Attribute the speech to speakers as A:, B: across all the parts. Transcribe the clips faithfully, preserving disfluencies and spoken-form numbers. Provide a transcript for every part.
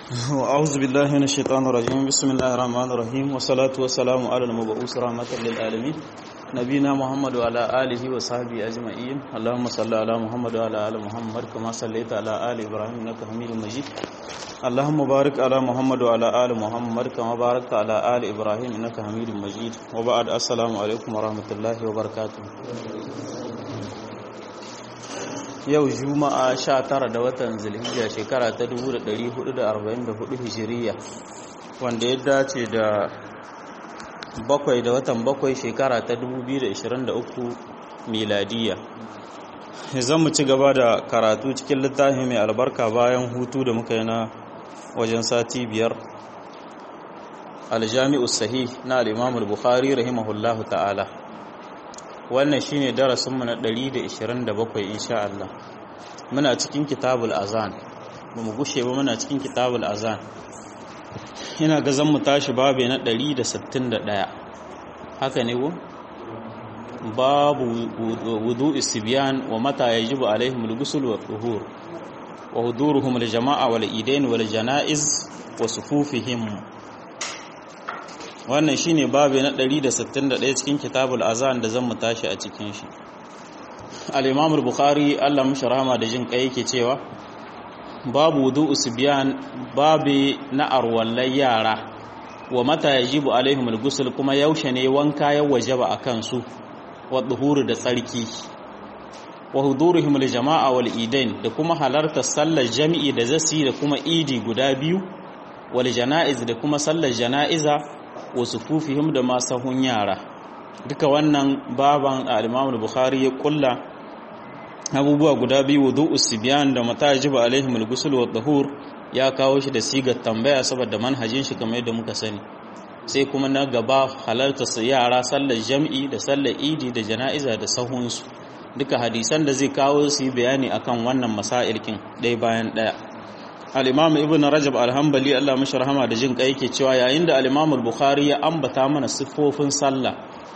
A: أعوذ بالله من الشيطان الرجيم بسم الله الرحمن الرحيم والصلاة والسلام على المبعوث رحمة للعالمين نبينا محمد وعلى آله وصحبه أجمعين اللهم صل على محمد وعلى آل محمد كما صليت على آل إبراهيم إنك حميد مجيد اللهم بارك على محمد وعلى آل محمد كما باركت على آل إبراهيم إنك حميد مجيد وبعد السلام عليكم ورحمة الله وبركاته. Yau Juma'a sha tara da watan Zulhijja shekara ta dubu da ɗari hudu da arba'in da hudu Hijiriya wanda ya dace da bakwai da watan bakwai shekara ta dubu biyu da ashirin da uku miladiya. Zan mu ci gaba da karatu cikin littafi mai albarka bayan hutu da muka yi na wajen sati biyar. Al-Jami'us Sahih na al-Imam al-Bukhari rahimahullahu ta'ala. Wannan shine darasinmu na ɗari da ashirin da bakwai insha Allah. Muna cikin kitabul azan. Bamu gushe ba muna cikin kitabul azan. Ina ga zan mu tashi babu na ɗari da sittin da ɗaya. Haka ne ko? Babu wudu'i sibyan wa mata yajibu alaihim al-ghusl wa tuhur wa huduruhum al-jama'a wal idain wal janaiz wa sufufihim. Wannan shine babu na ɗari da sittin da ɗaya cikin kitabul azan da zan mu tashi a cikin shi. Al-Imam al-Bukhari Allah mishi rahama da jin kai yake cewa babu wudu'u sibyan babu na arwallai yara wa mata yajibu alaihim al-ghusl kuma yaushe ne wanka ya wajaba akan su wa duhuru da tsarki wa huduruhum al-jama'a wal idain da kuma halarta sallar jami'i da zasi da kuma idi guda biyu wal janaiz da kuma sallar janaiza wa sufufihim da masahun yara. Duka wannan baban al-Imam al-Bukhari ya kulla abubuwa guda biyu wudu'us sibyan da mata yajibu alaihim al-ghusl wa tahur ya kawo shi da sigar tambaya saboda manhajin shi kamar yadda muka sani. Sai kuma na gaba halarta yara sallar jam'i da sallar idi da jana'iza da sahunsu. Duka hadisan da zai kawo su yi bayani akan wannan masailkin ɗaya bayan ɗaya. Al-Imam Ibn Rajab al-Hanbali Allah mashi rahama da jin kai yake cewa yayin da al-Imam al-Bukhari ya ambata mana siffofin sallah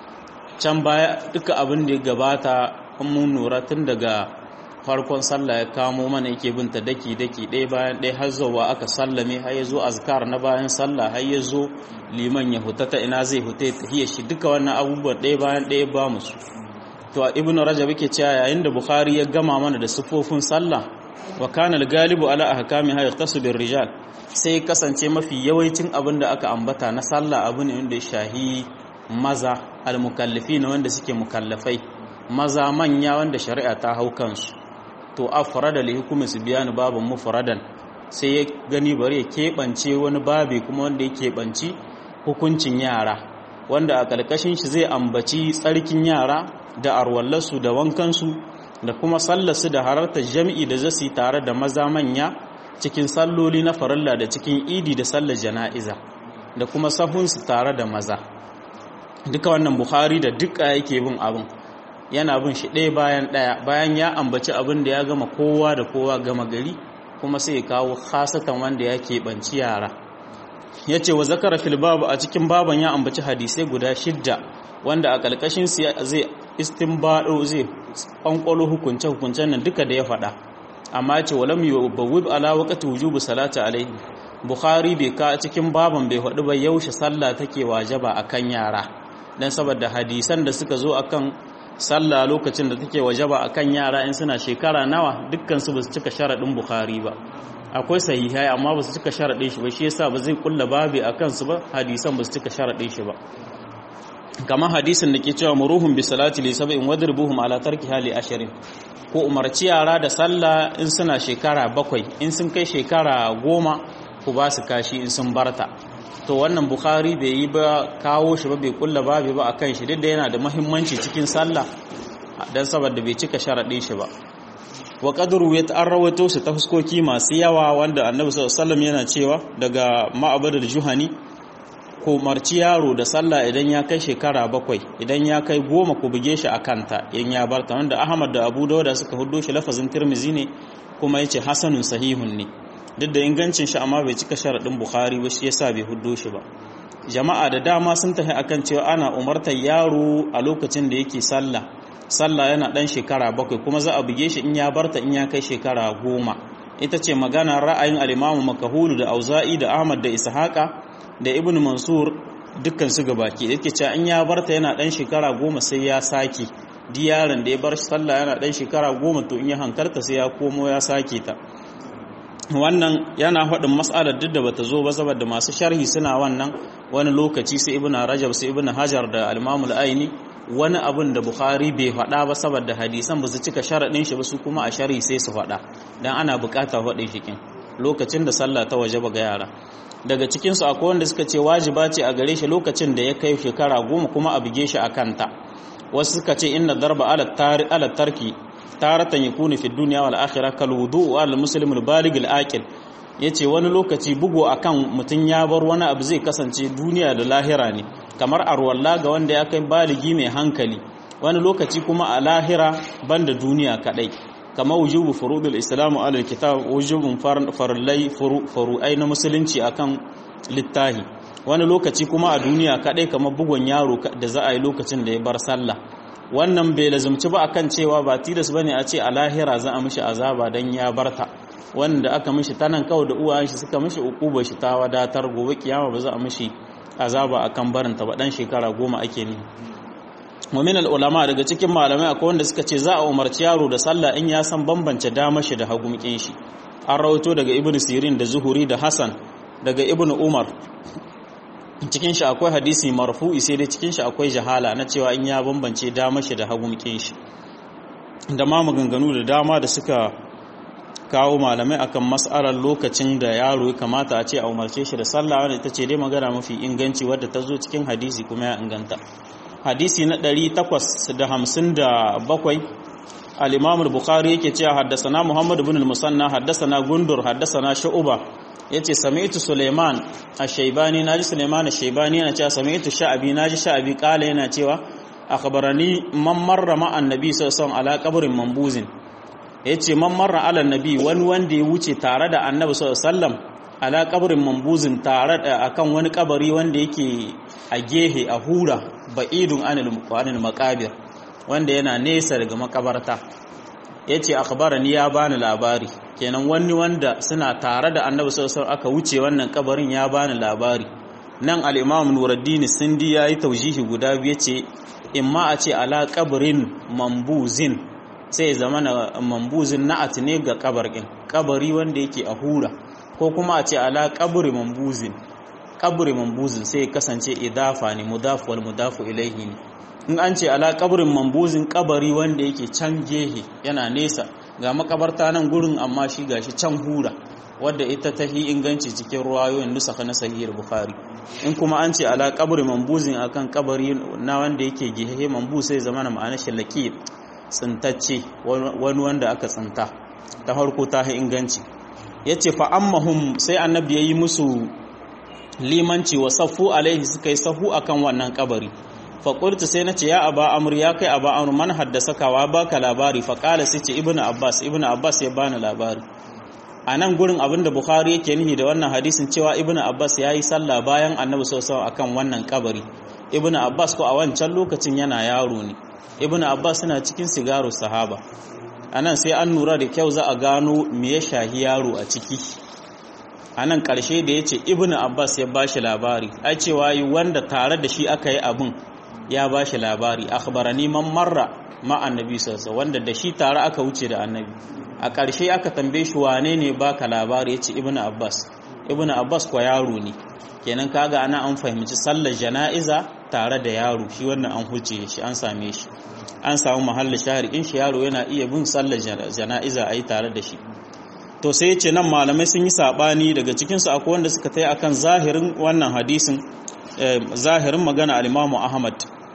A: can baya duka abin da ya gabata mun nura tun daga farkon sallah ya kamo mana yake bin ta daki daki ɗaya bayan ɗaya har zuwa aka sallame har ya zo azkar na bayan sallah har ya zo liman ya huta ta ina zai huta ya tahiyya shi duka wannan abubuwan ɗaya bayan ɗaya ba musu. To Ibn Rajab yake cewa yayin da Bukhari ya gama mana da siffofin sallah wa kana al-galibu ala ahkamiha yaqtasu bir-rijal sai kasance mafi yawancin abin da aka ambata na sallah abu ne wanda ya shahi maza al-mukallafina wanda suke mukallafai maza manya wanda shari'a ta hau kansu. To afrada li hukmi sibyan babun mufradan sai ya gani bari ya kebance wani babi kuma wanda ya kebanci hukuncin yara wanda a kalkashin shi zai ambaci tsarkin yara da arwallarsu da wankansu da kuma sallarsu da harartar jami'i da zasu tare da maza manya cikin salloli na farilla da cikin idi da sallar jana'iza da kuma sahunsu tare da maza. Duka wannan Bukhari da duka yake bin abin yana bin shi ɗaya bayan ɗaya bayan ya ambaci abin da ya gama kowa da kowa gama gari kuma sai ya kawo khasatan wanda ya keɓanci yara. Ya ce wa zakara fil babu a cikin baban ya ambaci hadisai guda shidda wanda a ƙalƙashin su zai istinbado zai ƙwanƙwalo hukunce-hukuncen nan duka da ya faɗa. Amma ce walam yubawwib ala waqti wujubi salati alaihi Bukhari bai ka cikin baban bai faɗi ba yaushe sallah take wajaba akan yara dan saboda hadisan da suka zo akan sallah lokacin da take wajaba akan yara in suna shekara nawa dukkan su basu cika sharadin Bukhari ba. Akwai sahihai amma basu cika sharadin shi ba shi yasa ba zai kulla babi akan su ba hadisan basu cika sharadin shi ba. Kamar hadisin da ke cewa muruhum bi salati li sab'in wadribuhum ala tarkiha li ashirin ko umarci yara da sallah in suna shekara bakwai in sun kai shekara goma ku ba su kashi in sun barta. To wannan Bukhari bai yi ba kawo shi ba bai kulla babi ba akan shi duk da yana da muhimmanci cikin sallah dan saboda bai cika sharadin shi ba. Wa qadru ya ta'arrawato su ta fuskoki masu yawa wanda Annabi sallallahu alaihi wasallam yana cewa daga Ma'badul Juhani ko marci yaro da sallah idan ya kai shekara bakwai idan ya kai goma ku buge shi akanta in ya barta wanda Ahmad da Abu Dawud suka huddo shi lafazin Tirmidhi ne kuma yace hasanun sahihun ne duk da ingancin shi amma bai cika sharadin Bukhari ba shi yasa bai huddo shi ba. Jama'a da dama sun tafi akan cewa ana umartar yaro a lokacin da yake sallah sallah yana dan shekara bakwai kuma za a buge shi in ya barta in ya kai shekara goma ita ce magana ra'ayin al-Imam Makahulu da Auza'i da Ahmad da Ishaqa da Ibn Mansur dukkan su gabaki yake cewa in ya barta yana dan shekara goma sai ya sake diyarin da ya bar sallah yana dan shekara goma to in ya hankarta sai ya komo ya sake ta. Wannan yana faɗin mas'alar duk da bata zo ba saboda masu sharhi suna wannan wani lokaci sai Ibn Rajab sai Ibn Hajar da al-Imam al-Aini wani abin da Bukhari bai faɗa ba saboda hadisan ba su cika sharaɗin shi ba su kuma a sharhi sai su faɗa dan ana buƙatar faɗin shikin lokacin da sallah ta wajaba ga yara. Daga cikin su akwai wanda suka ce wajiba ce a gare shi lokacin da ya kai shekara goma kuma a buge shi a kanta. Wasu suka ce inna darba ala tari ala tarki taratan yakunu fi dunya wal akhirah kal wudu al muslim al baligh al aqil. Yace wani lokaci bugo akan mutun ya bar wani abu zai kasance duniya da lahira ne kamar arwalla ga wanda ya kai baligi mai hankali, wani lokaci kuma a lahira banda duniya kadai kamar wujubu furudul islamu ala alkitab, wujubun farallai furu'ai na musulunci akan littahi, wani lokaci kuma a duniya kadai kamar bugon yaro da za a yi lokacin da ya bar sallah. Wannan bai lazumci ba akan cewa ba tilas bane a ce a lahira za a mishi azaba dan ya barta, wanda aka mishi tanan kawai da uwayen shi suka mishi ukubar shi ta wadatar, gobe kiyama ba za a mishi azaba akan barinta ba, dan shekara goma ake ni. Mumin ulama daga cikin malamai akwai wanda suka ce za a umarci yaro da sallah in ya san bambance damar shi da hagumkin shi. An rawaito daga Ibn Sirin da Zuhuri da Hassan daga Ibn Umar, cikin shi akwai hadisi marfu'i sai dai cikin shi akwai jahala na cewa in ya bambance damar shi da hagumkin shi. Da ma maganganu da dama da suka kawo malamai akan mas'alar lokacin da yaro ya kamata a ce a umarce shi da sallah, wanda ita ce dai magana mafi inganci wadda ta zo cikin hadisi kuma ya inganta. Hadisi na ɗari takwas da hamsin da bakwai al-Imam al-Bukhari yake cewa haddasana Muhammad ibn al-Musanna haddasana Gundur haddasana Shu'ba yace sami'tu Sulaiman ash-Shaybani naji Sulaiman ash-Shaybani yana cewa sami'tu Sha'bi naji Sha'bi kala yana cewa akhbarani man marra ma annabi sallallahu alaihi wasallam ala qabrin mambuzin. Yace man marra ala annabi wani wanda ya wuce tare da annabi sallallahu alaihi wasallam ala qabrin mambuzin tare da akan wani kabari wanda yake a gehe a hura ba'idun anil muqanil maqabir wanda yana nesa daga makabarta. Yace akhbarani ya bani labari, kenan wani wanda suna tare da annabi sallallahu alaihi wasallam aka wuce wannan kabarin ya bani labari. Nan al-Imam Nuruddin Sindi yayi taujihi guda biyu, yace imma a ce ala qabrin mambuzin sai zamana mambuzin na'at ne ga kabarin kabari wanda yake a hura, ko kuma a ce ala qabri mambuzin qabri mambuzin sai kasance idafa ne mudaf wal mudafu ilayhi ne. In an ce ala qabrin mambuzin kabari wanda yake can gehe yana nesa ga makabarta nan gurin amma shi gashi can hura, wadda ita ta hi inganci cikin ruwayoyin nusaka na sahih al-Bukhari. In kuma an ce ala qabri mambuzin akan kabari na wanda yake gehe mambu sai zamana ma'anar shi laqib tsintacce, wani wanda aka tsinta, ta farko ta hi inganci. Yace fa ammahum sai annabi yayi musu limanci wa safu alaihi suka yi sahu akan wannan kabari. Fa qultu sai nace ya aba amr ya kai aba amr man haddasaka wa baka labari? Fa qala sai ce ibnu abbas ibnu abbas ya bani labari. A nan gurin abinda Bukhari yake nihi da wannan hadisin cewa ibnu abbas yayi sallah bayan annabi sallallahu alaihi wasallam akan wannan kabari. Ibnu abbas ko a wancan lokacin yana yaro ne, ibnu abbas yana cikin sigaru sahaba. Anan sai an nura da kyau za a gano me ya shahi yaro a ciki. Anan karshe da yace ibnu abbas ya bashi labari, ai cewa yi wanda tare da shi aka yi abin ya bashi labari. Akhbarani man marra ma annabi sallallahu alaihi wanda da shi tare aka wuce da annabi. A karshe aka tambaye shi wane ne baka labari, yace ibnu abbas. Ibnu abbas ko yaro ne, kenan kaga ana an fahimci sallar jana'iza tare da yaro, shi wannan an huce shi an same shi, an samu mahallin shahari in shi yaro yana iya bin sallar jana'iza ayi tare da shi. To sai yace nan malamai sun yi sabani, daga cikin su akwai wanda suka tayi akan zahirin wannan hadisin, zahirin magana al-Imam Ahmad.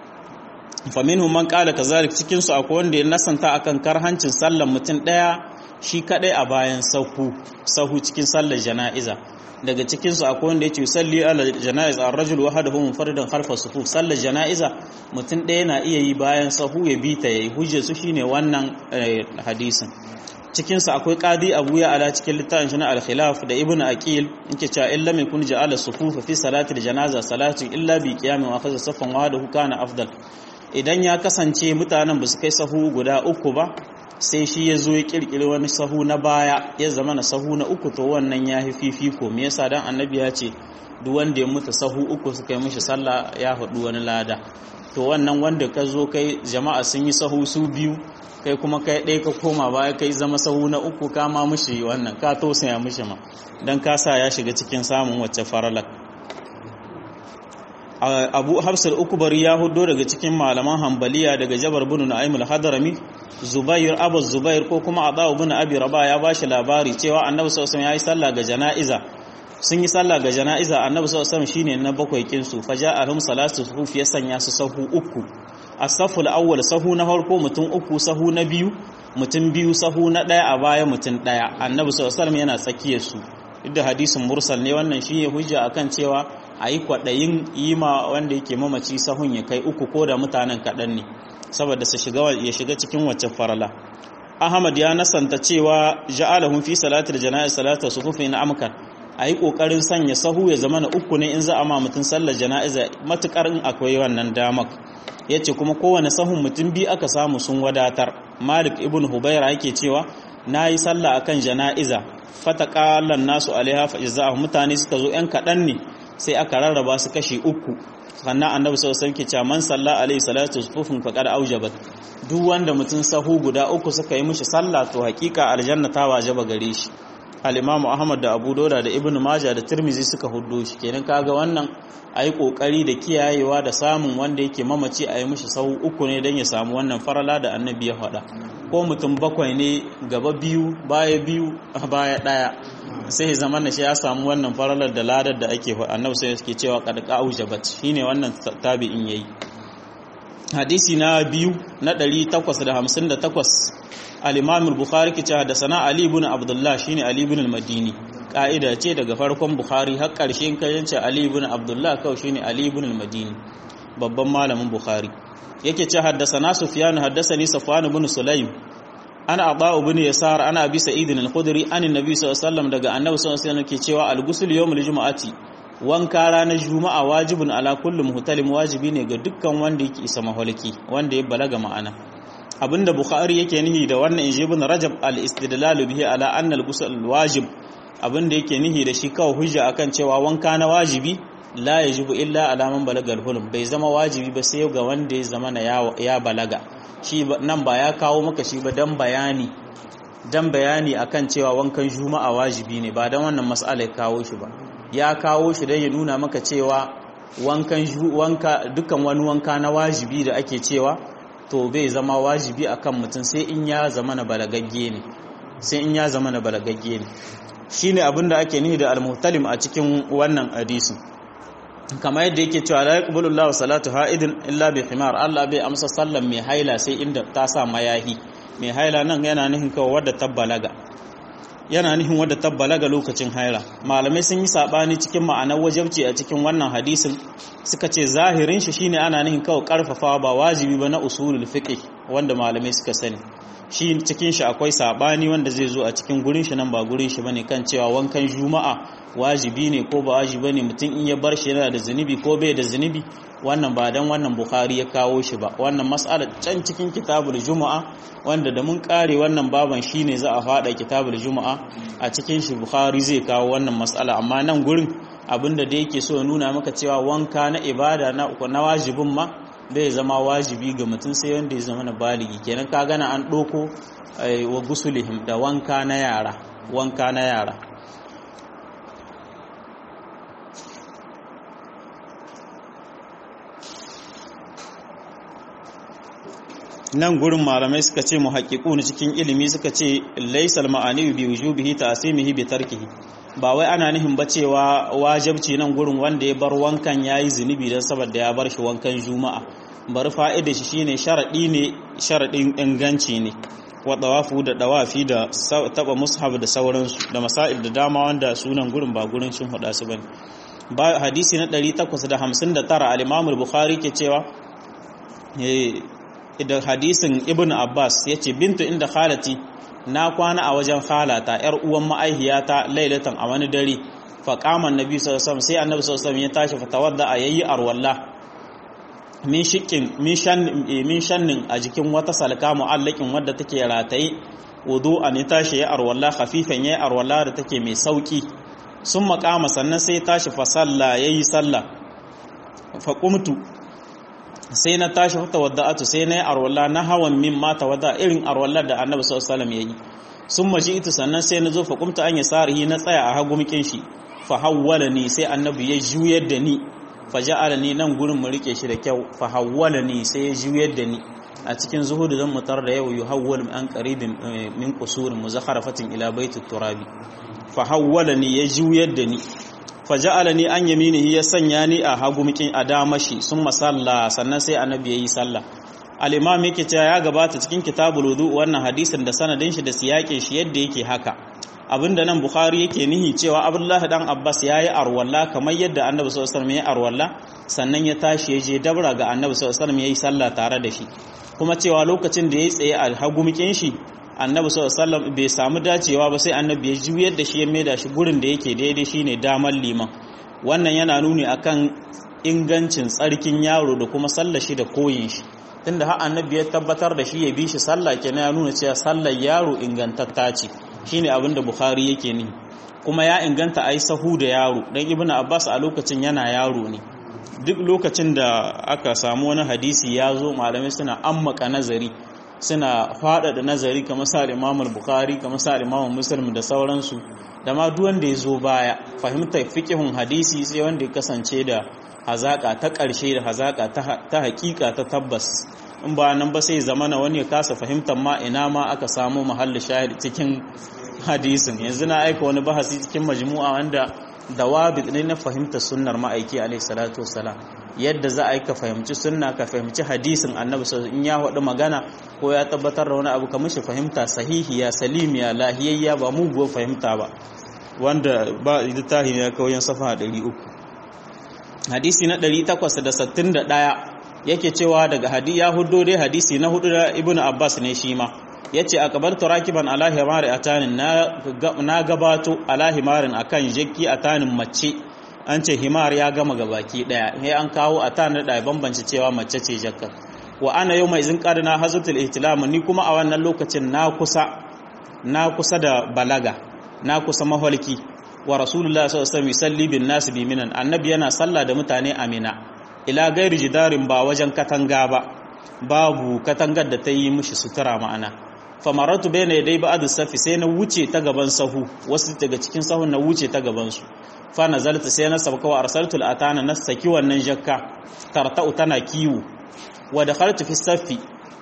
A: Fa minhum man qala kazalik, cikin su akwai wanda ya nasanta akan karhancin sallar mutum daya shi kadai a bayan sahu sahu cikin sallar jana'iza. Daga cikin su akwai wanda yake salli ala janaiz ar-rajul wahdahu munfaridan khalfa sufuf, sallar janaiza mutum ɗaya na iya yi bayan sahu ya bi ta yayi, hujjar su shine wannan hadisin. Cikin su akwai qadi Abu ya ala cikin littafin shi na al-khilaf da ibnu aqil yake cewa illa min kun ja'ala sufufa fi salati al-janaza salati illa bi qiyamin wa akhadha saffan wahdahu kana afdal. Idan ya kasance mutanen ba su kai sahu guda uku ba sai shi ya zo ya kirkiri wani sahu na baya ya zama na sahu na uku to wannan ya fi fifiko. Me yasa dan annabi ya ce duk wanda ya mutu sahu uku suka yi mishi sallah ya hudu wani lada. To wannan wanda ka zo kai jama'a sun yi sahu su biyu kai kuma kai ɗaya ka koma baya kai zama sahu na uku ka ma mishi wannan ka tausaya mishi ma dan ka sa ya shiga cikin samun wacce faralak. Abu Hafs al-Ukbari ya hudo daga cikin malaman Hanbaliya daga Jabar bin Nu'aym al-Hadrami, Zubair Abu Zubair ko kuma Adaw bin Abi Rabah ya bashi labari cewa Annabi sallallahu alaihi wasallam yayi sallah ga janaiza. Sun yi sallah ga janaiza Annabi sallallahu alaihi wasallam shine na bakwai kin su, faja'ahum salatu sufuf ya sanya su sahu uku. As-safu al-awwal sahu na farko mutum uku, sahu na biyu mutum biyu, sahu na daya a baya mutum daya. Annabi sallallahu alaihi wasallam yana tsakiyar su. Duk hadisin mursal ne wannan shi ya hujja akan cewa a yi kwaɗayin yi ma wanda yake mamaci sahun ya kai uku ko da mutanen kaɗan ne saboda su shiga ya shiga cikin wacce farala. Ahmad ya nasanta cewa ja'alahum fi salatil janaiz salatu sufufin amkan, a yi ƙoƙarin sanya sahu ya zama na uku ne in za a ma mutum sallar jana'iza matuƙar in akwai wannan damak. Ya ce kuma kowane sahun mutum biyu aka samu sun wadatar. Malik ibn Hubaira yake cewa na yi sallah akan jana'iza fataqalan nasu alaiha fa jaza'ahum, mutane suka zo yan kaɗan ne sai aka rarraba su kashi uku. Sannan Annabi sallallahu alaihi wasallam ke cewa man salla alaihi salatu sufufin faqad aujabat, duk wanda mutum sahu guda uku suka yi mishi sallah to hakika aljanna ta wajaba gare shi. Al-Imam Ahmad da Abu Dawud da Ibn Majah da Tirmidhi suka huddo shi. Kenan kaga wannan ayi kokari da kiyayewa da samun wanda yake mamaci ayi mishi sahu uku ne dan ya samu wannan farala da Annabi ya faɗa. Ko mutum bakwai ne gaba biyu baya biyu baya daya sai zaman da shi ya samu wannan faralar da ladar da ake Annabi sai yake cewa qad qaujabat, shine wannan tabi'in yayi. Hadisi na biyu na ɗari takwas da hamsin da takwas al-Imam al-Bukhari ke cewa da sana Ali ibn Abdullah shine Ali ibn al-Madini. Ka'ida ce daga farkon Bukhari har ƙarshen kayan Ali ibn Abdullah kawai shine Ali ibn al-Madini, babban malamin Bukhari. Yake ce haddasana Sufyan haddasani Safwan ibn Sulaym ana Aba ibn Yasar ana Abi Sa'id al-Khudri an annabi sallallahu alaihi wasallam daga annabi sallallahu alaihi wasallam ke cewa al-ghusl yawm al-jum'ati, wanka ranar juma'a wajibun ala kulli muhtalim, wajibi ne ga dukkan wanda yake isa mahaliki wanda ya balaga ma'ana. Abinda Bukhari yake nihi da wannan inji ibn Rajab al-istidlal bihi ala anna al-ghusl wajib, abinda yake nihi da shi kawai hujja akan cewa wanka na wajibi la yajibu illa ala man balaga al-hulum, bai zama wajibi ba sai ga wanda ya zama na ya balaga. Shi nan ba ya kawo maka shi ba dan bayani dan bayani akan cewa wankan juma'a wajibi ne, ba dan wannan mas'ala ya kawo shi ba. Ya kawo shi dan ya nuna maka cewa wankan wanka dukkan wani wanka na wajibi da ake cewa to bai zama wajibi akan mutum sai in ya zama na balagagge ne sai in ya zama na balagagge ne shine abinda ake nihi da al-muhtalim a cikin wannan hadisi. Kamar yadda yake cewa la yaqbalu Allahu salatu ha'idin illa bi khimar, Allah bai amsa sallan mai haila sai inda ta sa mayahi. Mai haila nan yana nihin kawai wadda tabbalaga yana nihin wadda tabbalaga lokacin haila. Malamai sun yi sabani cikin ma'anar wajibci a cikin wannan hadisin, suka ce zahirin shi shine ana nihin kawai karfafawa ba wajibi ba na usulul fiqh wanda malamai suka sani. Shi cikin shi akwai sabani wanda zai zo a cikin gurin shi nan ba gurin shi bane kan cewa wankan juma'a wajibi ne ko ba wajibi bane, mutum in ya bar shi yana da zunubi ko bai da zunubi, wannan ba dan wannan Bukhari ya kawo shi ba. Wannan mas'alar can cikin kitabul juma'a wanda da mun kare wannan baban shine za a fada kitabul juma'a, a cikin shi Bukhari zai kawo wannan mas'ala. Amma nan gurin abinda da yake so ya nuna maka cewa wanka na ibada na na wajibin ma bai zama wajibi ga mutum sai wanda ya zama na baligi. Kenan ka gana an doko wa gusulihim da wanka na yara wanka na yara nan gurin malamai suka ce muhaqqiqun cikin ilimi suka ce laysal ma'ani bi wujubihi ta'simihi bi tarkihi, ba wai ana nihin ba cewa wajibci nan gurin wanda ya bar wankan yayi zunubi dan saboda ya bar shi wankan juma'a. Bar fa'ida shi shine sharadi ne sharadin inganci ne, wa tawafu da dawafi da taba mushaf da sauransu da masail da dama wanda sunan gurin ba gurin shin hada su bane. Ba hadisi na ɗari takwas da hamsin da tara al-Imam al-Bukhari ke cewa eh idan hadisin Ibn Abbas yace bintu inda khalati, na kwana a wajen khalata yar uwan ma'aihiyata lailatan a wani dare, fa qama annabi sallallahu alaihi wasallam sai annabi sallallahu alaihi wasallam ya tashi fa tawadda yayi arwalla min shikin min shan min shannin a jikin wata salka mu'allakin wadda take rataye wudu'a ne tashi ya arwalla khafifan ya arwalla da take mai sauki sun makama sannan sai tashi fa salla yayi sallah fa qumtu sai na tashi fa tawadda'atu sai na yi arwalla na hawan min ma tawadda irin arwalla da annabi sallallahu alaihi wasallam yayi sun maji ita sannan sai na zo fa qumtu an yasarihi na tsaya a hagu mikin shi fa hawwalani sai annabi ya juyar da ni fa ja'alani nan gurin mu rike shi da kyau fa hawwalani sai ya juyar da ni a cikin zuhudu zan mutar da yau yuhawwal an qaribin min qusurin muzakharafatin ila baitit turabi fa hawwalani ya juyar da ni fa ja'alani an yaminihi ya sanya ni a hagu mikin adamashi sun masalla sannan sai annabi yayi sallah al-imam yake cewa ya gabata cikin kitabul wudu wannan hadisin da sanadin shi da siyakin shi yadda yake haka abinda nan bukhari yake nihi cewa abdullah dan abbas yayi arwalla kamar yadda annabi sallallahu alaihi wasallam yayi arwalla sannan ya tashi ya je dabra ga annabi sallallahu alaihi wasallam yayi sallah tare da shi kuma cewa lokacin da yayi tsaye a hagumikin shi annabi sallallahu alaihi wasallam bai samu dacewa ba sai annabi ya juyar da shi ya maida shi gurin da yake daidai shine damar liman wannan yana nuni akan ingancin tsarkin yaro da kuma sallar shi da koyin shi tunda har annabi ya tabbatar da shi ya bi shi sallah kenan ya nuna cewa sallar yaro ingantatta ce shine abin da bukhari yake ni kuma ya inganta ai sahu da yaro dan ibnu abbas a lokacin yana yaro ne duk lokacin da aka samu wani hadisi ya zo malamai suna ammaka nazari suna faɗaɗa nazari kamar sa Imam al-Bukhari kamar sa Imam Muslim da sauransu da ma duk wanda ya zo baya fahimtar fiqhun hadisi sai wanda ya kasance da hazaka ta ƙarshe da hazaka ta hakika ta tabbas in ba nan ba sai zamana wani ya kasa fahimtar ma ina ma aka samu mahallin shahid cikin hadisin yanzu na aika wani bahasi cikin majmu'a wanda dawabit ne na fahimtar sunnar ma'aiki alaihi salatu wassalam yadda za a yi ka fahimci sunna ka fahimci hadisin annabi in ya faɗi magana ko ya tabbatar da wani abu ka mishi fahimta sahihiya salimiya lahiyayya ba muguwar fahimta ba wanda ba littafi ne ya kawo safa ɗari uku hadisi na ɗari takwas da sittin da ɗaya yake cewa daga hadi ya hudo dai hadisi na hudu da ibnu abbas ne shi ma yace akabartu rakiban ala himari atanin na gabato ala himarin akan jakki atanin mace an ce himar ya gama gabaki daya sai an kawo atanin da bambance cewa mace ce jakka wa ana yau mai izin kadana hazatul ihtilam ni kuma a wannan lokacin na kusa na kusa da balaga na kusa maholki wa rasulullahi sallallahu alaihi wasallam yusalli bin nas bi minan annabi yana sallah da mutane a mina ila gairi jidarin ba wajen katanga ba babu katangar da ta yi mishi sutura ma'ana famaratu bayna yaday ba'd safi sai na wuce ta gaban sahu wasu daga cikin sahun na wuce ta gaban su fa nazalta sai na sabka wa arsaltul atana nasaki wannan jakka tartau tana kiwo wa dakhaltu fi safi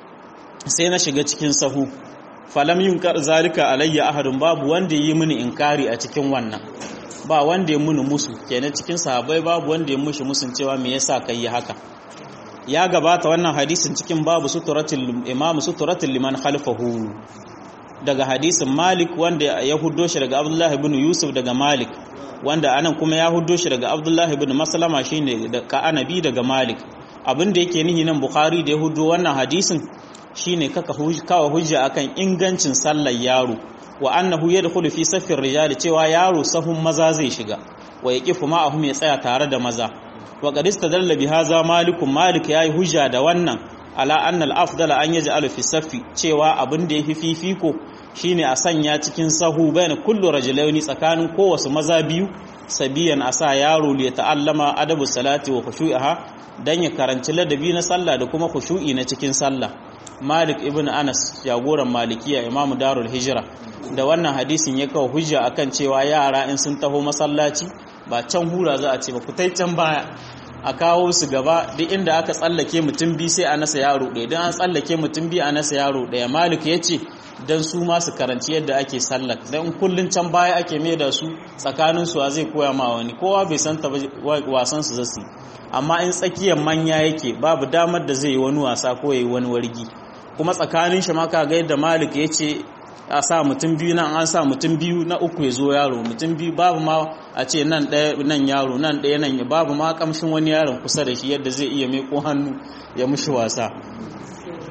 A: sai na shiga cikin sahu falam yunkar zalika alayya ahadun babu wanda yi mini inkari a cikin wannan ba wanda ya muni musu kenan cikin sahabbai babu wanda ya mushi musun cewa me yasa kai haka ya gabata wannan hadisin cikin babu suturatul imam suturatul liman khalfahu daga hadisin Malik wanda ya huddo shi daga Abdullah ibn Yusuf daga Malik wanda anan kuma ya huddo shi daga Abdullah ibn Maslama shine da Ka'anabi daga Malik abinda yake nihi nan Bukhari da ya huddo wannan hadisin shine kaka kawa hujja akan ingancin sallar yaro wa annahu yadkhulu fi saffir rijal cewa yaro sahun maza zai shiga wa yaqifu ma'ahum ya tsaya tare da maza wa qad istadalla bi hadha malikun malik yayi hujja da wannan ala anna al-afdala an yaj'ala fi saffi cewa abin da yafi fifiko shine a sanya cikin sahu bayan kullu rajulaini tsakanin kowace maza biyu sabiyan asa yaro li ta'allama adabu salati wa khushu'iha dan ya karanci ladabi na sallah da kuma khushu'i na cikin sallah Malik ibn Anas jagoran Malikiya Imam Darul Hijra da wannan hadisin ya kawo hujja akan cewa yara in sun taho masallaci ba can hura za a ce ba ku tai can baya a kawo su gaba duk inda aka tsallake mutum bi sai a nasa yaro ɗaya don an tsallake mutum bi a nasa yaro ɗaya Malik ya ce don su ma su karanci yadda ake sallar don kullun can baya ake mai da su tsakanin su zai koya ma wani kowa bai san ta wasan su zasu amma in tsakiyar manya yake babu damar da zai yi wani wasa ko yayi wani wargi kuma tsakanin shi ma ka ga yadda Malik ya ce a sa mutum biyu nan an sa mutum biyu na uku ya zo yaro mutum biyu babu ma a ce nan ɗaya nan yaro nan ɗaya nan babu ma kamshin wani yaron kusa da shi yadda zai iya mai ko hannu ya mushi wasa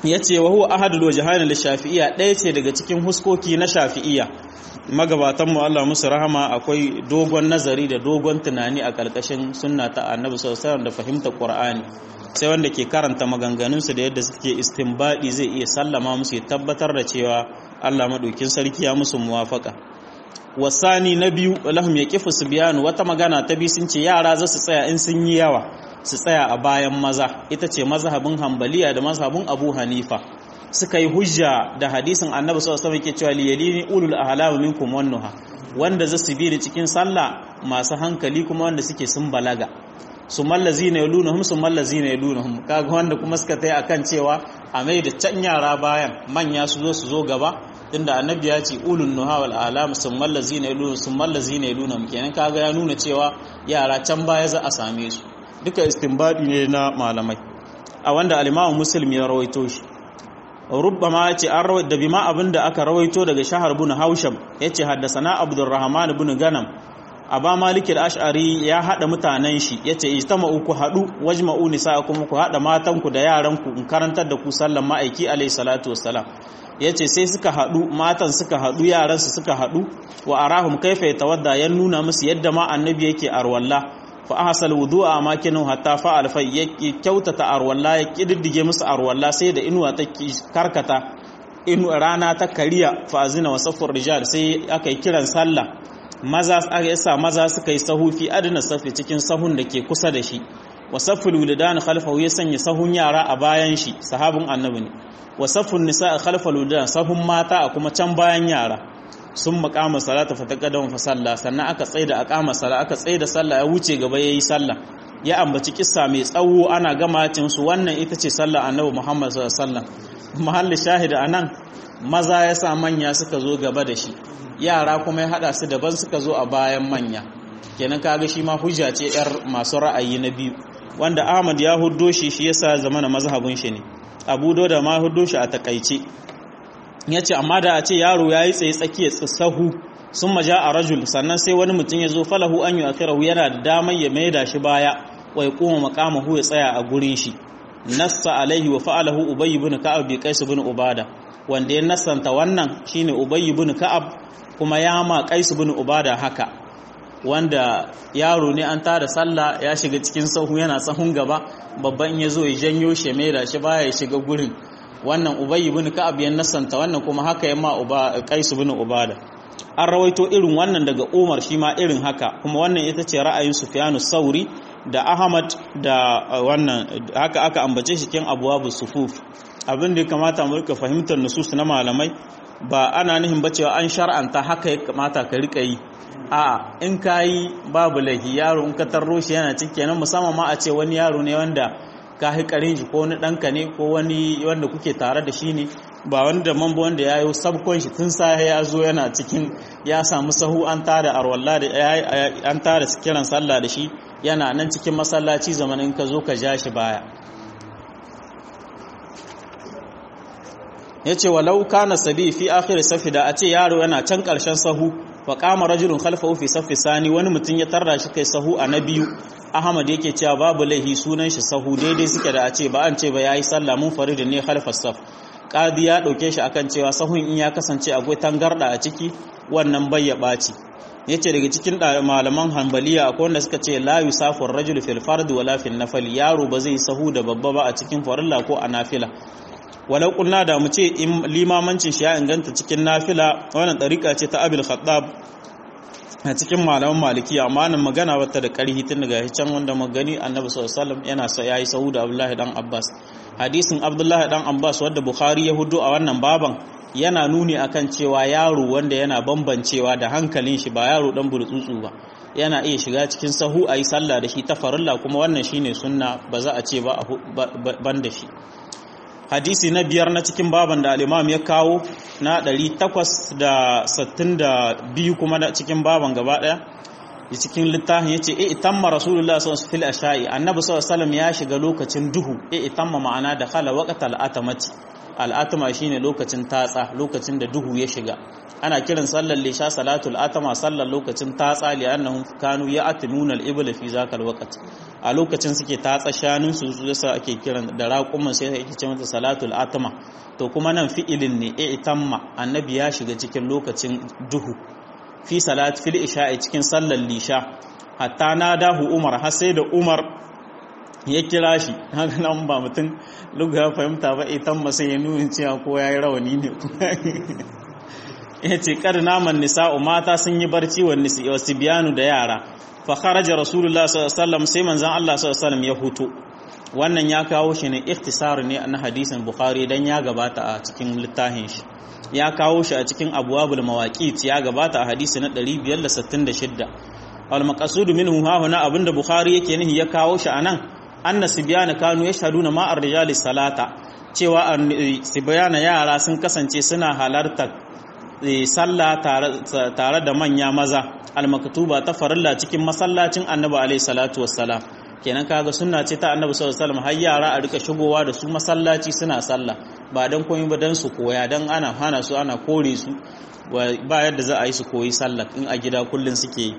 A: yace wa huwa ahadul wajhain lishafi'iyya ɗaya ce daga cikin huskoki na shafi'iyya. Magabatan mu Allah musu rahama akwai dogon nazari da dogon tunani a ƙarƙashin sunna ta Annabi sallallahu alaihi wasallam da fahimtar Qur'ani. Sai wanda ke karanta maganganun su da yadda suke istinbadi zai iya sallama musu ya tabbatar da cewa Allah madaukin sarki ya musu muwafaka. Wasani na biyu lahum yaqifu subyan, wata magana ta bi sun ce yara za su tsaya in sun yi yawa su tsaya a bayan maza, ita ce mazhabin Hanbaliya da mazhabin Abu Hanifa. Suka yi hujja da hadisin Annabi sallallahu alaihi wasallam yake cewa liyalini ulul ahlam minkum wannuha, wanda za su bi da cikin sallah masu hankali kuma wanda suke sun balaga. Summal lazina yalunhum summal lazina yalunhum, kaga wanda kuma suka tayi akan cewa a mai da can yara bayan manya su zo su zo gaba, tunda Annabi ya ce ulul nuha wal ahlam summal lazina yalunhum summal lazina yalunhum, kenan kaga ya nuna cewa yara can baya za a same su. Duka istinbadi ne na malamai a wanda al-Imam Muslim ya rawaito shi. Rubbama yace an rawaito da bima abinda aka rawaito daga Shahar ibn Hausham yace haddasana Abdurrahman ibn Ganam Aba Malik al-Ash'ari ya hada mutanen shi yace ijtama'u ku hadu wajma'u nisa'akum ku hada matan ku da yaran ku in karantar da ku sallan ma'aiki alayhi salatu wassalam. Yace sai suka hadu matan suka hadu yaran su suka hadu wa arahum kaifa yatawadda, yan nuna musu yadda ma annabi yake arwalla. Fa ahsal wudu'a makinu hatta fa'al fa yake kyautata arwalla, ya kididdige musu arwalla sai da inuwa ta karkata, inu rana ta kariya. Fa azina wa safur rijal, sai aka yi kiran sallah maza, aka yasa maza suka yi sahu fi adna safi cikin sahun da ke kusa da shi. Wa saful wulidan khalfahu, ya sanya sahun yara a bayan shi, sahabin annabi ne. Wa safun nisaa khalfal wulidan, sahun mata a kuma can bayan yara. Sun makama salata fataqaddama fa salla, sannan aka tsaida aqama sala, aka tsaida sallah ya wuce gaba yayi sallah. Ya ambaci kissa mai tsawo ana gama cin su, wannan ita ce sallar annabi Muhammad sallallahu alaihi wasallam. Mahallin shahida anan maza ya sa manya suka zo gaba da shi, yara kuma ya hada su daban suka zo a bayan manya. Kenan kaga shi ma hujja ce yar masu ra'ayi na biyu, wanda Ahmad ya huddo shi, shi yasa zamana mazhabin shi ne. Abu Dawud ma huddo shi a takaice. Yace amma da a ce yaro yayi tsaye tsakiyar sahu sun maja a rajul, sannan sai wani mutum ya zo falahu an yu'akhirahu, yana da damar ya maida shi baya wa yaquma maqamahu, ya tsaya a gurin shi. Nassa alaihi wa fa'alahu Ubay ibn Ka'ab bi Qais ibn Ubada, wanda ya nassanta wannan shine Ubay ibn Ka'ab, kuma ya ma Qais ibn Ubada haka, wanda yaro ne an tada sallah ya shiga cikin sahu yana sahun gaba, babban ya zo ya janyo shi mai da shi baya ya shiga gurin. Wannan Ubay ibn Ka'ab ya nassanta wannan, kuma haka ya ma Uba Qais ibn Ubada. An rawaito irin wannan daga Umar, shi ma irin haka, kuma wannan ita ce ra'ayin Sufyanu Sauri da Ahmad da wannan, haka aka ambace shi cikin abwabu sufuf. Abin da ya kamata mu rika fahimtar nusus na malamai, ba ana nihin ba cewa an shar'anta haka ya kamata ka rika yi. A in kayi babu lahi, yaro in ka tarro shi yana cikin kenan, musamman ma a ce wani yaro ne wanda ka hikarin shi, ko wani ɗanka ne, ko wani wanda kuke tare da shi ne, ba wanda mamba wanda ya yi sabkon shi tun sa ya zo yana cikin, ya samu sahu an tada arwalla da an tada kiran sallah da shi, yana nan cikin masallaci zamanin ka zo ka ja shi baya. Yace walau kana sabi fi akhir safi, da a ce yaro yana can karshen sahu, fa qama rajulun khalfahu fi safi sani, wani mutum ya tarra shi kai sahu a na biyu. Ahmad yake cewa babu laihi, sunan shi sahu, daidai suke da a ce ba an ce ba yayi sallah mun farid ne khalfas saf. Qadi ya dauke shi akan cewa sahun in ya kasance akwai tangarda a ciki, wannan bai ya baci. Yace daga cikin malaman Hanbaliya akwai wanda suka ce la yusafu ar-rajulu fil fard wala fil nafil, yaro ba zai sahu da babba ba a cikin farilla ko a nafila. Walau kunna da mu ce in limamancin shi ya inganta cikin nafila, wannan tariqa ce ta Abil Khattab a cikin malaman Malikiya, amma nan magana wata da karhi tun daga can wanda magani Annabi sallallahu alaihi wasallam yana sa yayi sahu da Abdullah dan Abbas. Hadisin Abdullah dan Abbas wanda Bukhari ya hudu a wannan baban yana nuni akan cewa yaro wanda yana bambancewa da hankalin shi, ba yaro dan burtsutsu ba, yana iya shiga cikin sahu ayi sallah da shi ta farilla, kuma wannan shine sunna, ba za a ce ba ban da shi. Hadisi na biyar na cikin baban da al-Imam ya kawo na ɗari takwas da sittin da biyu, kuma da cikin baban gaba daya cikin littafin yace e itamma Rasulullah sallallahu alaihi wasallam fil asha'i, Annabi sallallahu alaihi wasallam ya shiga lokacin duhu. E itamma ma'ana da khala waqtal atamati, al'atama shine lokacin tatsa lokacin da duhu ya shiga ana kiran sallar lisha salatul atama sallar lokacin tatsa li annahum kanu ya'tinuna al-ibla fi zakal waqt a lokacin suke tatsa shanun su yasa ake kiran da raquman sai ake ce mata salatul atama to kuma nan fi'ilin ne i'tamma annabi ya shiga cikin lokacin duhu fi salat fil isha'i cikin sallar lisha hatta nadahu umar har sai da umar ya kira shi haka nan ba mutum lugu ya fahimta ba itan masa ya nuna cewa ko ya yi rawani ne ya ce kar naman nisa'u mata sun yi barci wa sibiyanu da yara fa kharaja rasulullah sallallahu alaihi wasallam sai manzon Allah sallallahu alaihi wasallam ya huto wannan ya kawo shi ne ikhtisar ne na hadisin bukhari dan ya gabata a cikin littafin shi ya kawo shi a cikin abwabul mawaqit ya gabata a hadisi na ɗari biyar da sittin da shida al maqsud minhu ha huna abinda bukhari yake nihi ya kawo shi anan anna sibyana kanu yashhaduna ma ar-rijali salata cewa sibyana yara sun kasance suna halartar sallah tare da manya maza al-maktuba ta farilla cikin masallacin annabi alayhi salatu wassalam kenan kaga sunna ce ta annabi sallallahu alaihi wasallam har yara a rika shigowa da su masallaci suna sallah ba dan komai ba dan su koya dan ana hana su ana kore su ba yadda za a yi su koyi sallah in a gida kullun suke yi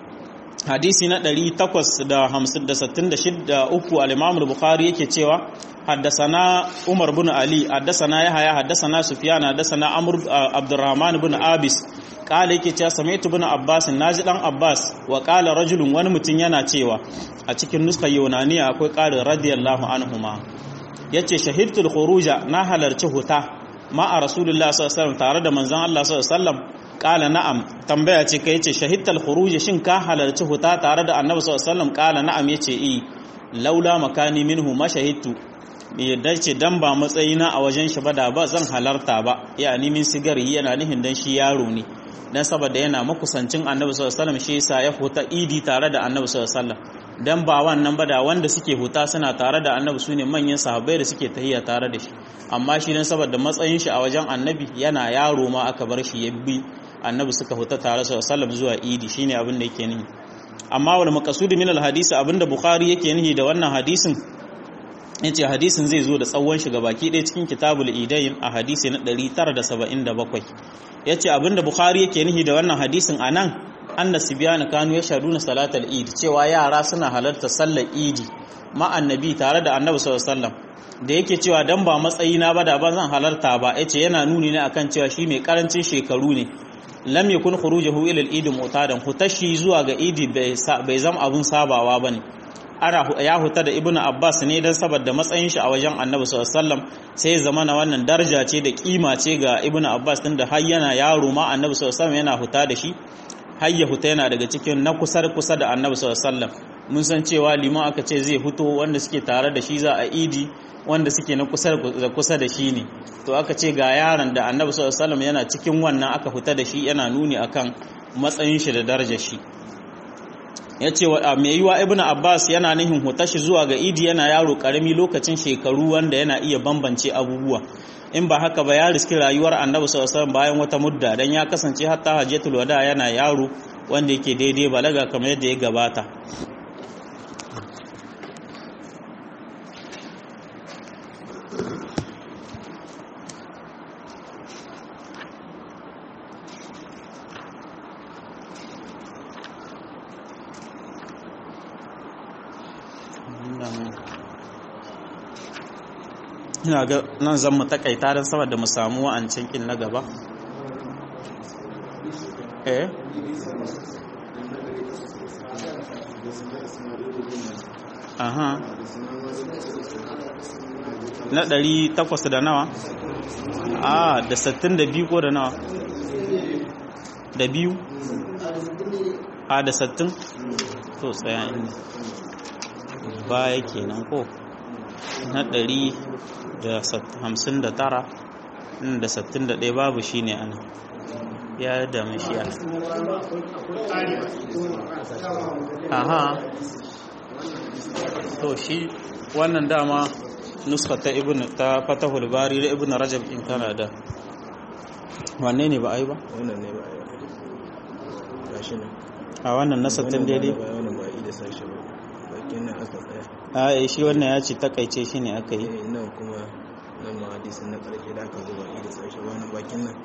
A: hadisi na ɗari takwas da sittin da shida uku al-Imam al-Bukhari yake cewa haddasana Umar bin Ali haddasana Yahya haddasana Sufyan haddasana Amr Abdurrahman bin Abis kala yake cewa samaitu bin Abbas naji dan Abbas wa qala rajulun wani mutum yana cewa a cikin nuskar Yunaniya akwai qala radiyallahu anhuma yace shahidtul khuruja na halarci huta ma a Rasulullah sallallahu alaihi wasallam tare da manzon Allah sallallahu alaihi wasallam kala na'am tambaya ce kai yace shahidtal khuruj shin ka halarci huta tare da annabi sallallahu alaihi wasallam kala na'am yace eh laula makani minhu ma shahidtu yadda ce dan ba matsayina a wajen shi ba da ba zan halarta ba yani min sigari yana nihin dan shi yaro ne dan saboda yana makusancin annabi sallallahu alaihi wasallam shi yasa ya huta idi tare da annabi sallallahu alaihi wasallam dan ba wannan ba da wanda suke huta suna tare da annabi sune manyan sahabbai da suke tahiyya tare da shi amma shi dan saboda matsayin shi a wajen annabi yana yaro ma aka bar shi ya bi annabi suka huta tare da sallam zuwa idi shine abin da yake nihi amma wal maqsud min al hadisi abinda bukhari yake nihi da wannan hadisin yace hadisin zai zo da tsawon shi baki ɗaya cikin kitabul idayn a hadisi na ɗari tara da saba'in da bakwai yace abinda bukhari yake nihi da wannan hadisin anan anna sibyana kanu yashaduna salatal idi cewa yara suna halarta sallar idi ma annabi tare da annabi sallallahu alaihi wasallam da yake cewa dan ba matsayina ba da ba zan halarta ba yace yana nuni ne akan cewa shi mai karancin shekaru ne lam yakun khurujuhu ila al-eid mu'tadan hutashi zuwa ga idi bai zama abun sabawa bane ara ya huta da ibnu abbas ne dan saboda matsayin shi a wajen annabi sallallahu alaihi wasallam sai zamana wannan daraja ce da kima ce ga ibnu abbas tunda har yana yaro ma annabi sallallahu alaihi wasallam yana huta da shi har ya huta yana daga cikin na kusa kusa da annabi sallallahu alaihi wasallam mun san cewa liman aka ce zai huto wanda suke tare da shi za a idi wanda suke na kusa da kusa da shi ne to aka ce ga yaron da annabi sallallahu alaihi wasallam yana cikin wannan aka huta da shi yana nuni akan matsayin shi da darajar shi yace wa mai yiwa ibnu abbas yana nihin huta shi zuwa ga idi yana yaro karami lokacin shekaru wanda yana iya bambance abubuwa in ba haka ba ya riski rayuwar annabi sallallahu alaihi wasallam bayan wata mudda dan ya kasance hatta hajjatul wada yana yaro wanda yake daidai balaga kamar yadda ya gabata ina ga nan zan mu takaita don saboda mu samu wa'ancin kin na gaba eh aha na ɗari takwas da nawa a da sittin da biyu ko da nawa da biyu a da sittin to tsaya inda baya kenan ko na ɗari da hamsin da tara da sittin da ɗaya babu shi ne ana ya da mashi a aha to shi wannan dama nuska ta ibn ta fatahul bari da ibn rajab in kana da wanne ne ba ai ba
B: wannan ne ba ai gashi ne
A: a wannan na sattin daidai
B: wannan ba ai da sashi ba bakin nan aka tsaya
A: a shi wannan ya ce takaice shi ne aka yi
B: nan kuma nan ma hadisin na ƙarshe da aka zuba da sashi wannan bakin nan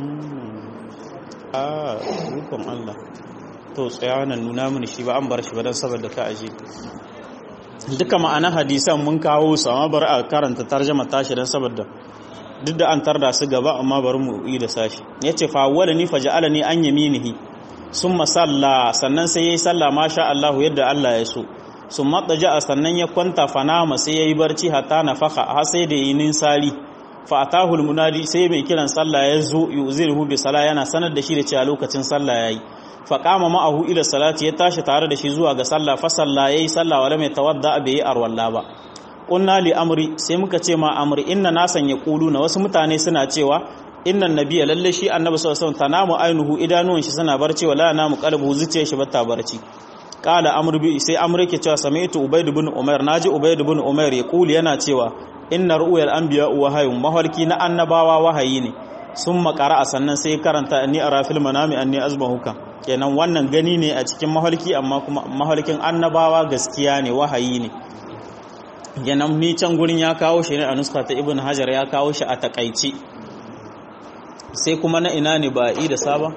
A: a rukun Allah to tsaya nan nuna mini shi ba an bar shi ba don saboda ka aje duka ma'ana hadisan mun kawo su amma bari a karanta tarjama tashi don saboda duk da an tarda su gaba amma bari mu yi da sashi yace fa wala ni faja'alani an yaminihi summa salla sannan sai yayi sallah masha Allah yadda Allah ya so summa taja'a sannan ya kwanta fanama sai yayi barci hatta nafaka har sai da yinin sali fa atahul munadi sai mai kiran sallah ya zo yuziru bi sala yana sanar da shi da cewa lokacin sallah yayi fa qama ma'ahu ila salati ya tashi tare da shi zuwa ga sallah fa salla yayi sallah wala mai tawadda bai arwalla ba qulna li amri sai muka ce ma amri inna nasan yaquluna wasu mutane suna cewa innan nabiyya lalle shi annabi sallallahu alaihi wasallam tanamu ainuhu idanuwan shi suna barci wala namu qalbu zuciyar shi bata barci qala amru bi sai amru yake cewa sami'tu ubayd ibn umair naji ubayd ibn umair yaqulu yana cewa inna ru'yal anbiya wahayun mahalki na annabawa wahayi ne sun makara sannan sai karanta anni ara fil manami anni azbahuka kenan wannan gani ne a cikin mahalki amma kuma mahalkin annabawa gaskiya ne wahayi ne kenan ni can gurin ya kawo shi ne a nuska ta ibn hajar ya kawo shi a takaici sai kuma na ina ne ba yi da saba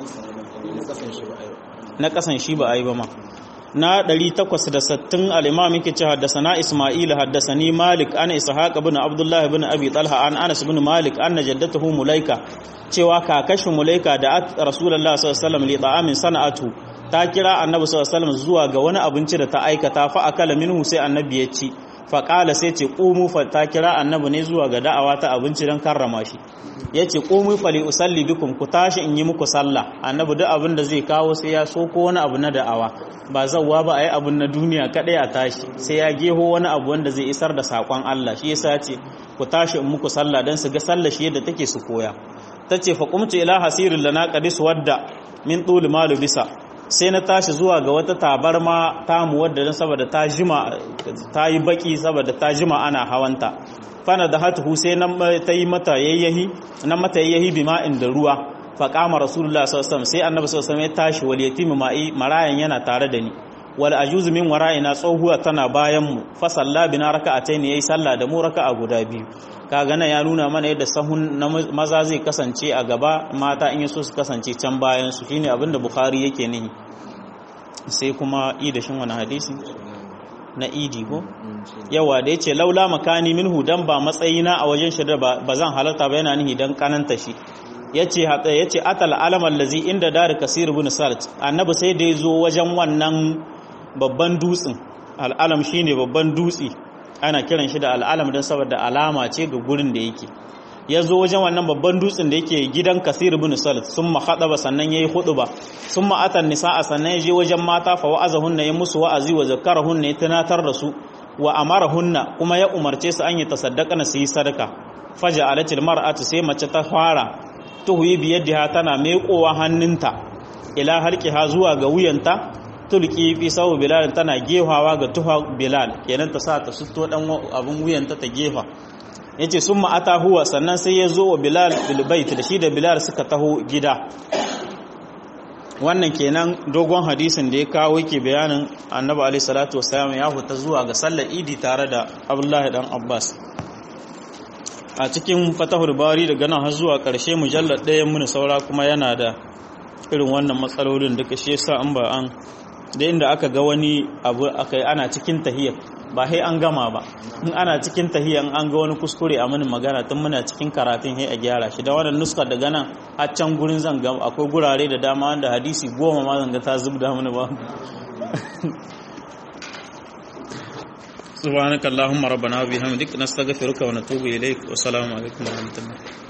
A: na kasan shi ba a yi ba ma na ɗari takwas da sittin al-imam yake ce haddasana Isma'il haddasani Malik ana Ishaq ibn Abdullah ibn Abi Talha an Anas ibn Malik anna jaddatuhu Mulaika cewa kakashin Mulaika da Rasulullah sallallahu alaihi wasallam li ta'amin sana'atu ta kira Annabi sallallahu alaihi wasallam zuwa ga wani abinci da ta aikata fa akala minhu sai Annabi ya ci fa qala sai ce qumu fa ta kira Annabi ne zuwa ga da'awa ta abinci dan karrama shi yace qumu fa li usalli bikum ku tashi in yi muku sallah Annabi duk abin da zai kawo sai ya so ko wani abu na da'awa ba zawwa ba a yi abin na duniya kadai a tashi sai ya geho wani abu wanda zai isar da sakon Allah shi yasa ce ku tashi in muku sallah dan su ga sallah shi yadda take su koya tace fa qumtu ila hasirin lana qadis wadda min tul malu bisa sai na tashi zuwa ga wata tabarma tamu wadda dan saboda ta jima ta yi baki saboda ta jima ana hawanta fana da hatu sai nan ta yi mata yayyahi nan mata yayyahi bima'in da ruwa faƙama rasulullah sallallahu alaihi wasallam sai annabi sallallahu alaihi wasallam ya tashi wal yatimu ma'i marayan yana tare da ni wal ajuzu min wara'ina tsohuwa tana bayan mu fa salla bina raka'atayn yayi sallah da mu raka'a guda biyu kaga nan ya nuna mana yadda sahun maza zai kasance a gaba mata in yaso su kasance can bayan su shine abinda bukhari yake nihi sai kuma idashin wani hadisi na idi ko yawa da yace laula makani minhu dan ba matsayina a wajen shi da ba zan halarta ba yana nihi dan kananta shi yace hada yace atal alam allazi inda dar kasir ibn salt annabi sai da yazo wajen wannan babban dutsin al'alam shine babban dutsi ana kiran shi da al'alam dan saboda alama ce ga gurin da yake yazo wajen wannan babban dutsin da yake gidan kasir ibn salt summa khadaba sannan yayi huduba summa atan nisaa sannan yaje wajen mata fa wa'azahunna ya musu wa'azi wa zakarahunna ya tunatar da su wa amarahunna kuma ya umarce su an yi tasaddaqana su yi sadaka faja'alatil mar'atu sai mace ta fara tuhuyi biyadiha tana meƙowa hannunta ila halqiha zuwa ga wuyanta tulki fi sawu bilal tana gehawa ga tuha bilal kenan ta sa ta sutto dan abun wuyanta ta gefa yace summa ata huwa sannan sai ya zo wa bilal bil bait da shi da bilal suka taho gida wannan kenan dogon hadisin da ya kawo yake bayanin annabi alaihi salatu wassalam ya huta zuwa ga sallar idi tare da abdullahi dan abbas a cikin fatahul bari daga nan har zuwa ƙarshe mujallar ɗayan mun saura kuma yana da irin wannan matsalolin duka shi yasa an ba an da inda aka ga wani abu akai ana cikin tahiyya ba sai an gama ba in ana cikin tahiyya in an ga wani kuskure a mini magana tun muna cikin karatun sai a gyara shi da wannan nuskar daga nan a can gurin zan ga akwai gurare da dama wanda hadisi goma ma zan ga ta zubda mini ba سبحانك اللهم ربنا وبحمدك نستغفرك ونتوب إليك والسلام عليكم ورحمة الله